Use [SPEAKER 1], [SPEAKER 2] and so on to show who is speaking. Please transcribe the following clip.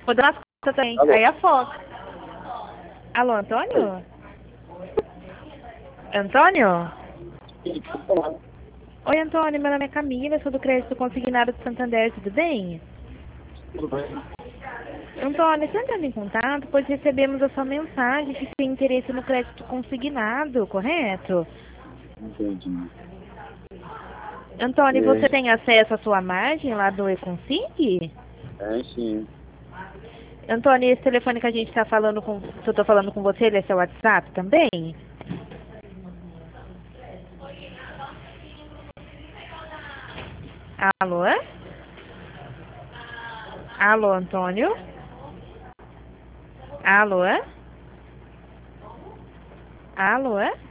[SPEAKER 1] Vou dar umas contas também.
[SPEAKER 2] Alô?
[SPEAKER 1] Aí afoga. Alô, Antônio? Antônio?
[SPEAKER 2] Sim, pode falar.
[SPEAKER 1] Oi, Antônio. Meu nome é Camila. Sou do Crédito Consignado de Santander. Tudo bem?
[SPEAKER 2] Tudo bem?
[SPEAKER 1] Antônio, você entrando em contato, pois recebemos a sua mensagem que tem interesse no crédito consignado, correto?
[SPEAKER 2] Entendi.
[SPEAKER 1] Antônio, você
[SPEAKER 2] É,
[SPEAKER 1] tem acesso à sua margem lá do Econsig?
[SPEAKER 2] sim.
[SPEAKER 1] Antônio, esse telefone que a gente está falando com, que eu estou falando com você, ele é seu WhatsApp também? Alô? Alô, Antônio? Alô? Alô?